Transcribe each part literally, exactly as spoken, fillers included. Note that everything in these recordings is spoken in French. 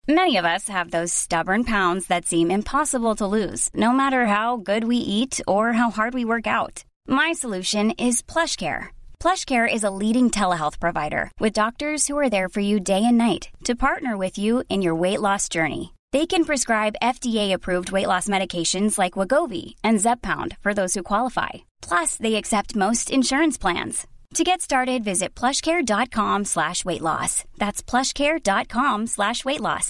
Many of us have those stubborn pounds that seem impossible to lose, no matter how good we eat or how hard we work out. My solution is PlushCare. PlushCare is a leading telehealth provider with doctors who are there for you day and night to partner with you in your weight loss journey. They can prescribe F D A-approved weight loss medications like Wegovy and Zepbound for those who qualify. Plus, they accept most insurance plans. To get started, visit plushcare.com slash weight loss. That's plushcare.com slash weight loss.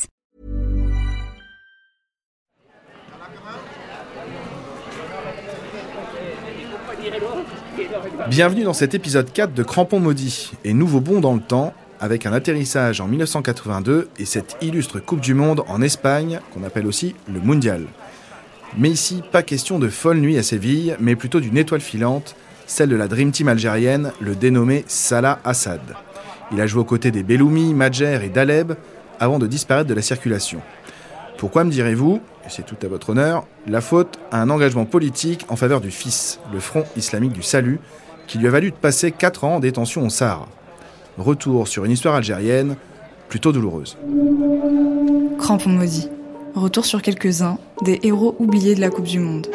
Bienvenue dans cet épisode quatre de Crampons Maudits et nouveau bond dans le temps avec un atterrissage en dix-neuf cent quatre-vingt-deux et cette illustre Coupe du Monde en Espagne qu'on appelle aussi le Mondial. Mais ici, pas question de folle nuit à Séville, mais plutôt d'une étoile filante, celle de la Dream Team algérienne, le dénommé Salah Assad. Il a joué aux côtés des Belloumi, Madjer et Daleb avant de disparaître de la circulation. Pourquoi, me direz-vous, et c'est tout à votre honneur, la faute à un engagement politique en faveur du F I S, le Front Islamique du Salut, qui lui a valu de passer quatre ans en détention au Sahara. Retour sur une histoire algérienne plutôt douloureuse. Crampons maudits. Retour sur quelques-uns des héros oubliés de la Coupe du Monde.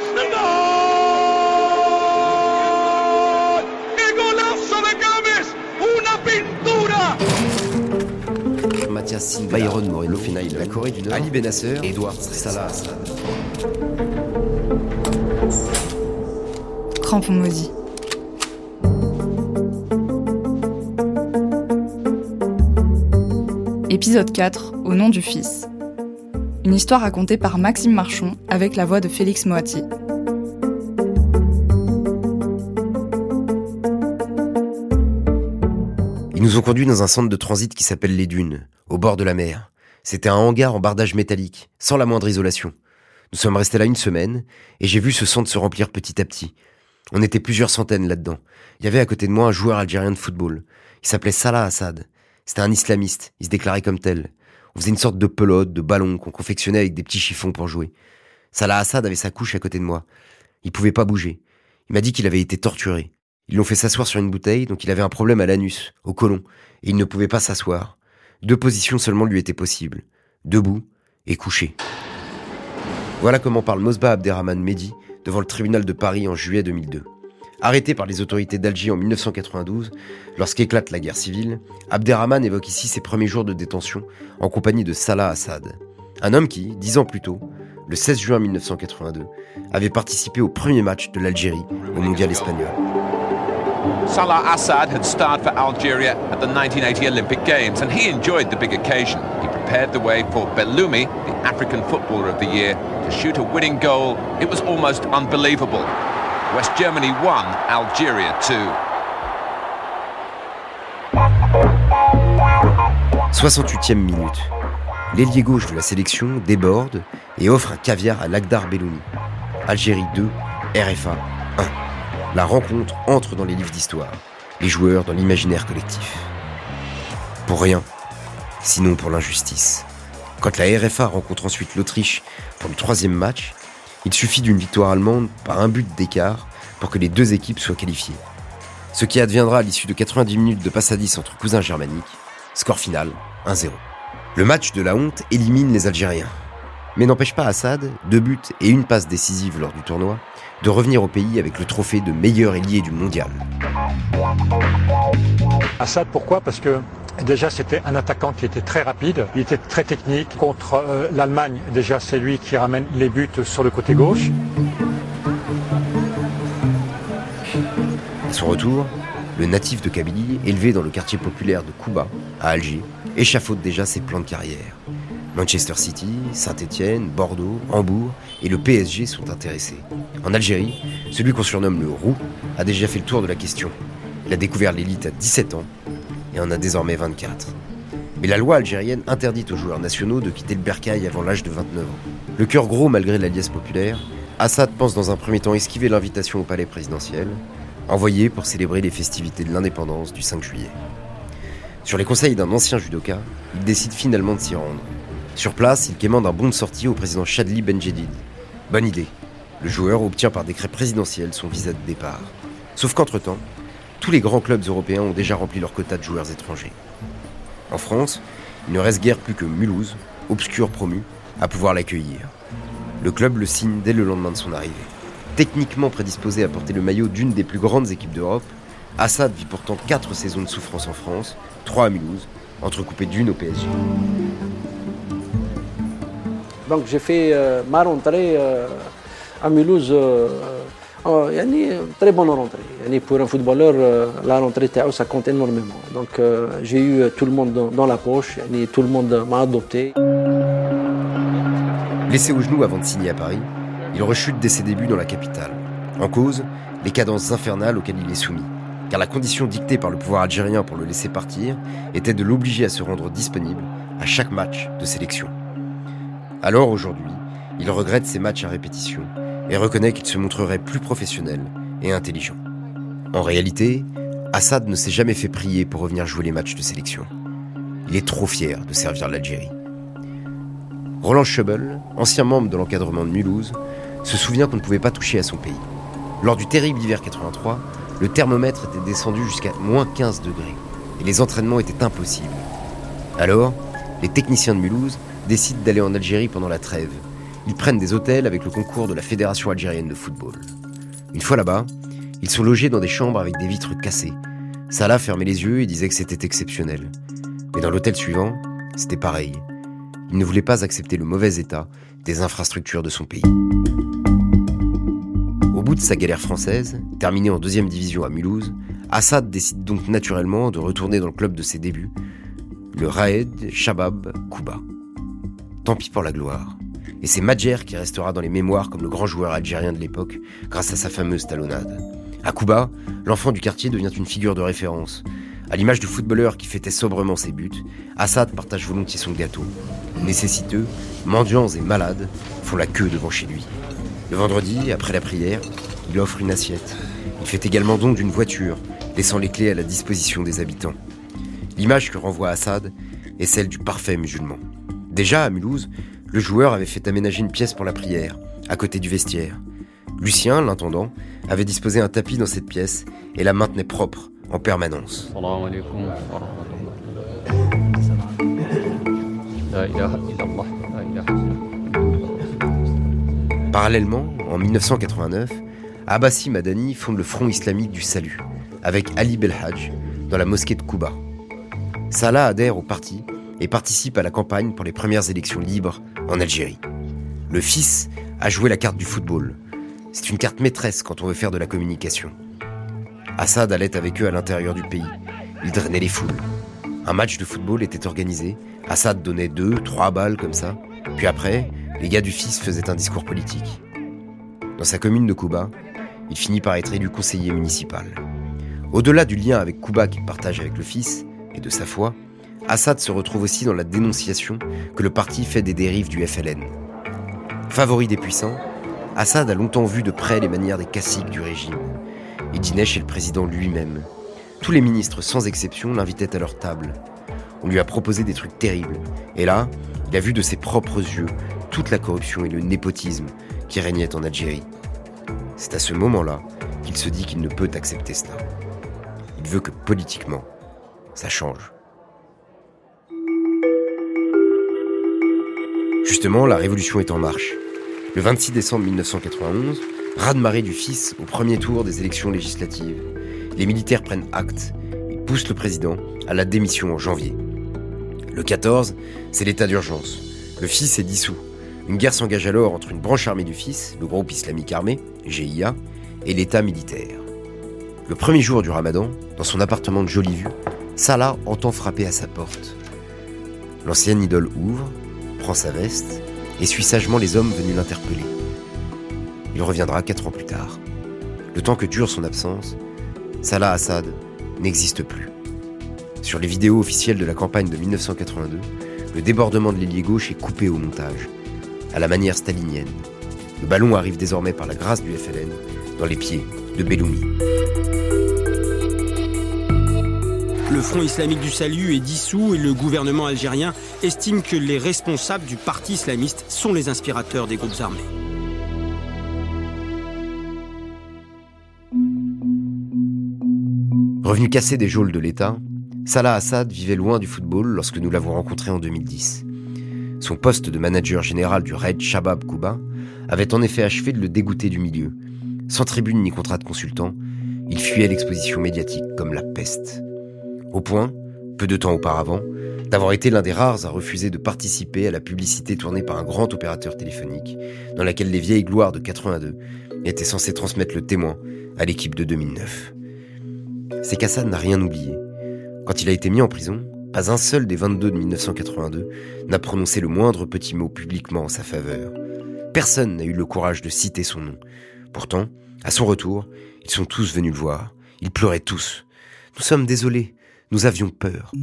Mathias Sindelar, Byron Moreno, Fenaïl, la Corée du Nord, Ali Benasser, Edouard Salah Assad. Crampons maudits. Épisode quatre, au nom du Fils. Une histoire racontée par Maxime Marchon avec la voix de Félix Moati. Ils nous ont conduits dans un centre de transit qui s'appelle Les Dunes, au bord de la mer. C'était un hangar en bardage métallique, sans la moindre isolation. Nous sommes restés là une semaine, et j'ai vu ce centre se remplir petit à petit. On était plusieurs centaines là-dedans. Il y avait à côté de moi un joueur algérien de football. Il s'appelait Salah Assad. C'était un islamiste, il se déclarait comme tel. On faisait une sorte de pelote, de ballon qu'on confectionnait avec des petits chiffons pour jouer. Salah Assad avait sa couche à côté de moi. Il pouvait pas bouger. Il m'a dit qu'il avait été torturé. Ils l'ont fait s'asseoir sur une bouteille, donc il avait un problème à l'anus, au côlon, et il ne pouvait pas s'asseoir. Deux positions seulement lui étaient possibles, debout et couché. Voilà comment parle Mosbah Abderrahmane Mehdi devant le tribunal de Paris en juillet deux mille deux. Arrêté par les autorités d'Alger en dix-neuf cent quatre-vingt-douze, lorsqu'éclate la guerre civile, Abderrahmane évoque ici ses premiers jours de détention en compagnie de Salah Assad. Un homme qui, dix ans plus tôt, le seize juin dix-neuf cent quatre-vingt-deux, avait participé au premier match de l'Algérie au Mondial espagnol. Salah Assad had starred for Algeria at the nineteen eighty Olympic Games, and he enjoyed the big occasion. He prepared the way for Belloumi, the African Footballer of the Year, to shoot a winning goal. It was almost unbelievable. West Germany won, Algeria two. soixante-huitième minute. L'ailier gauche de la sélection déborde et offre un caviar à Lakhdar Belloumi. Algérie deux, R F A un. La rencontre entre dans les livres d'histoire, les joueurs dans l'imaginaire collectif. Pour rien, sinon pour l'injustice. Quand la R F A rencontre ensuite l'Autriche pour le troisième match, il suffit d'une victoire allemande par un but d'écart pour que les deux équipes soient qualifiées. Ce qui adviendra à l'issue de quatre-vingt-dix minutes de passe à dix entre cousins germaniques, score final un zéro. Le match de la honte élimine les Algériens. Mais n'empêche pas Assad, deux buts et une passe décisive lors du tournoi, de revenir au pays avec le trophée de meilleur ailier du mondial. Assad, pourquoi ? Parce que déjà c'était un attaquant qui était très rapide, il était très technique. Contre euh, l'Allemagne, déjà c'est lui qui ramène les buts sur le côté gauche. À son retour, le natif de Kabylie, élevé dans le quartier populaire de Kouba, à Alger, échafaude déjà ses plans de carrière. Manchester City, Saint-Étienne, Bordeaux, Hambourg et le P S G sont intéressés. En Algérie, celui qu'on surnomme le Roux a déjà fait le tour de la question. Il a découvert l'élite à dix-sept ans et en a désormais vingt-quatre. Mais la loi algérienne interdit aux joueurs nationaux de quitter le bercail avant l'âge de vingt-neuf ans. Le cœur gros malgré la liesse populaire, Assad pense dans un premier temps esquiver l'invitation au palais présidentiel, envoyé pour célébrer les festivités de l'indépendance du cinq juillet. Sur les conseils d'un ancien judoka, il décide finalement de s'y rendre. Sur place, il quémande un bon de sortie au président Chadli Benjedid. Bonne idée. Le joueur obtient par décret présidentiel son visa de départ. Sauf qu'entre-temps, tous les grands clubs européens ont déjà rempli leur quota de joueurs étrangers. En France, il ne reste guère plus que Mulhouse, obscur promu, à pouvoir l'accueillir. Le club le signe dès le lendemain de son arrivée. Techniquement prédisposé à porter le maillot d'une des plus grandes équipes d'Europe, Assad vit pourtant quatre saisons de souffrance en France, trois à Mulhouse, entrecoupées d'une au P S G. Donc j'ai fait euh, ma rentrée euh, à Mulhouse, euh, euh, une très bonne rentrée. Pour un footballeur, euh, la rentrée, ça compte énormément. Donc euh, j'ai eu tout le monde dans, dans la poche, tout le monde m'a adopté. Blessé au genou avant de signer à Paris, il rechute dès ses débuts dans la capitale. En cause, les cadences infernales auxquelles il est soumis. Car la condition dictée par le pouvoir algérien pour le laisser partir était de l'obliger à se rendre disponible à chaque match de sélection. Alors aujourd'hui, il regrette ses matchs à répétition et reconnaît qu'il se montrerait plus professionnel et intelligent. En réalité, Assad ne s'est jamais fait prier pour revenir jouer les matchs de sélection. Il est trop fier de servir l'Algérie. Roland Schöbel, ancien membre de l'encadrement de Mulhouse, se souvient qu'on ne pouvait pas toucher à son pays. Lors du terrible hiver quatre-vingt-trois, le thermomètre était descendu jusqu'à moins quinze degrés et les entraînements étaient impossibles. Alors, les techniciens de Mulhouse décident d'aller en Algérie pendant la trêve. Ils prennent des hôtels avec le concours de la Fédération algérienne de football. Une fois là-bas, ils sont logés dans des chambres avec des vitres cassées. Salah fermait les yeux et disait que c'était exceptionnel. Mais dans l'hôtel suivant, c'était pareil. Il ne voulait pas accepter le mauvais état des infrastructures de son pays. Au bout de sa galère française, terminée en deuxième division à Mulhouse, Assad décide donc naturellement de retourner dans le club de ses débuts, le Raed Shabab Kouba. Tant pis pour la gloire. Et c'est Madjer qui restera dans les mémoires comme le grand joueur algérien de l'époque grâce à sa fameuse talonnade. À Kouba, l'enfant du quartier devient une figure de référence. À l'image du footballeur qui fêtait sobrement ses buts, Assad partage volontiers son gâteau. Nécessiteux, mendiants et malades font la queue devant chez lui. Le vendredi, après la prière, il offre une assiette. Il fait également don d'une voiture, laissant les clés à la disposition des habitants. L'image que renvoie Assad est celle du parfait musulman. Déjà à Mulhouse, le joueur avait fait aménager une pièce pour la prière, à côté du vestiaire. Lucien, l'intendant, avait disposé un tapis dans cette pièce et la maintenait propre en permanence. Parallèlement, en dix-neuf cent quatre-vingt-neuf, Abbassi Madani fonde le Front islamique du salut, avec Ali Belhadj, dans la mosquée de Kouba. Salah adhère au parti et participe à la campagne pour les premières élections libres en Algérie. Le fils a joué la carte du football. C'est une carte maîtresse quand on veut faire de la communication. Assad allait avec eux à l'intérieur du pays. Il drainait les foules. Un match de football était organisé. Assad donnait deux, trois balles comme ça. Puis après, les gars du fils faisaient un discours politique. Dans sa commune de Kouba, il finit par être élu conseiller municipal. Au-delà du lien avec Kouba qu'il partage avec le fils et de sa foi, Assad se retrouve aussi dans la dénonciation que le parti fait des dérives du F L N. Favori des puissants, Assad a longtemps vu de près les manières des caciques du régime. Il dînait chez le président lui-même. Tous les ministres, sans exception, l'invitaient à leur table. On lui a proposé des trucs terribles. Et là, il a vu de ses propres yeux toute la corruption et le népotisme qui régnaient en Algérie. C'est à ce moment-là qu'il se dit qu'il ne peut accepter cela. Il veut que politiquement, ça change. Justement, la révolution est en marche. Le vingt-six décembre mille neuf cent quatre-vingt-onze, raz-de-marée du fils au premier tour des élections législatives. Les militaires prennent acte. Ils poussent le président à la démission en janvier. Le quatorze, c'est l'état d'urgence. Le fils est dissous. Une guerre s'engage alors entre une branche armée du fils, le groupe islamique armé, G I A, et l'état militaire. Le premier jour du ramadan, dans son appartement de jolie vue, Salah entend frapper à sa porte. L'ancienne idole ouvre, prend sa veste et suit sagement les hommes venus l'interpeller. Il reviendra quatre ans plus tard. Le temps que dure son absence, Salah Assad n'existe plus. Sur les vidéos officielles de la campagne de mille neuf cent quatre-vingt-deux, le débordement de l'ailier gauche est coupé au montage, à la manière stalinienne. Le ballon arrive désormais par la grâce du F L N dans les pieds de Belloumi. Le Front islamique du salut est dissous et le gouvernement algérien estime que les responsables du parti islamiste sont les inspirateurs des groupes armés. Revenu cassé des geôles de l'État, Salah Assad vivait loin du football lorsque nous l'avons rencontré en deux mille dix. Son poste de manager général du Raid Shabab Quba avait en effet achevé de le dégoûter du milieu. Sans tribune ni contrat de consultant, il fuyait l'exposition médiatique comme la peste. Au point, peu de temps auparavant, d'avoir été l'un des rares à refuser de participer à la publicité tournée par un grand opérateur téléphonique, dans laquelle les vieilles gloires de quatre-vingt-deux étaient censées transmettre le témoin à l'équipe de deux mille neuf. C'est qu'Assad n'a rien oublié. Quand il a été mis en prison, pas un seul des vingt-deux de mille neuf cent quatre-vingt-deux n'a prononcé le moindre petit mot publiquement en sa faveur. Personne n'a eu le courage de citer son nom. Pourtant, à son retour, ils sont tous venus le voir. Ils pleuraient tous. Nous sommes désolés. Nous avions peur.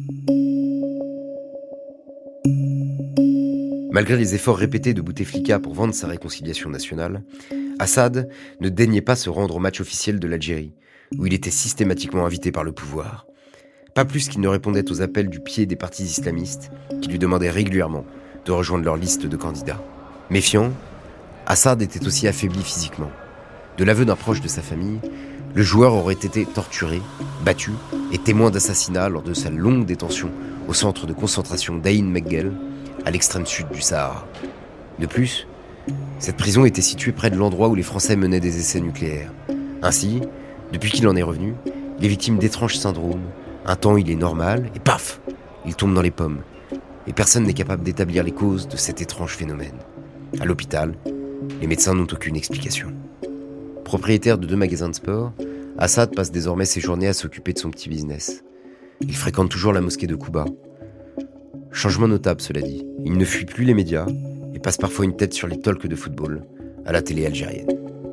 Malgré les efforts répétés de Bouteflika pour vendre sa réconciliation nationale, Assad ne daignait pas se rendre au match officiel de l'Algérie, où il était systématiquement invité par le pouvoir. Pas plus qu'il ne répondait aux appels du pied des partis islamistes qui lui demandaient régulièrement de rejoindre leur liste de candidats. Méfiant, Assad était aussi affaibli physiquement. De l'aveu d'un proche de sa famille, le joueur aurait été torturé, battu et témoin d'assassinat lors de sa longue détention au centre de concentration d'Aïn Meggel, à l'extrême sud du Sahara. De plus, cette prison était située près de l'endroit où les Français menaient des essais nucléaires. Ainsi, depuis qu'il en est revenu, il est victime d'étranges syndromes. Un temps, il est normal, et paf, il tombe dans les pommes. Et personne n'est capable d'établir les causes de cet étrange phénomène. À l'hôpital, les médecins n'ont aucune explication. Propriétaire de deux magasins de sport, Assad passe désormais ses journées à s'occuper de son petit business. Il fréquente toujours la mosquée de Quba. Changement notable, cela dit. Il ne fuit plus les médias et passe parfois une tête sur les talks de football à la télé algérienne.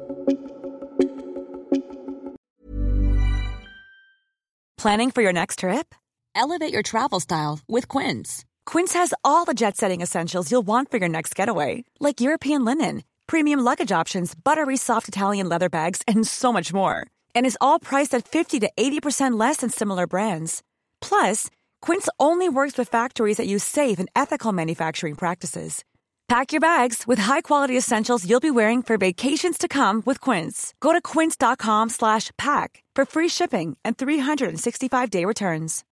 Planning for your next trip? Elevate your travel style with Quince. Quince has all the jet-setting essentials you'll want for your next getaway, like European linen, premium luggage options, buttery soft Italian leather bags, and so much more. And is all priced at fifty to eighty percent less than similar brands. Plus, Quince only works with factories that use safe and ethical manufacturing practices. Pack your bags with high-quality essentials you'll be wearing for vacations to come with Quince. Go to quince.com slash pack for free shipping and three sixty-five day returns.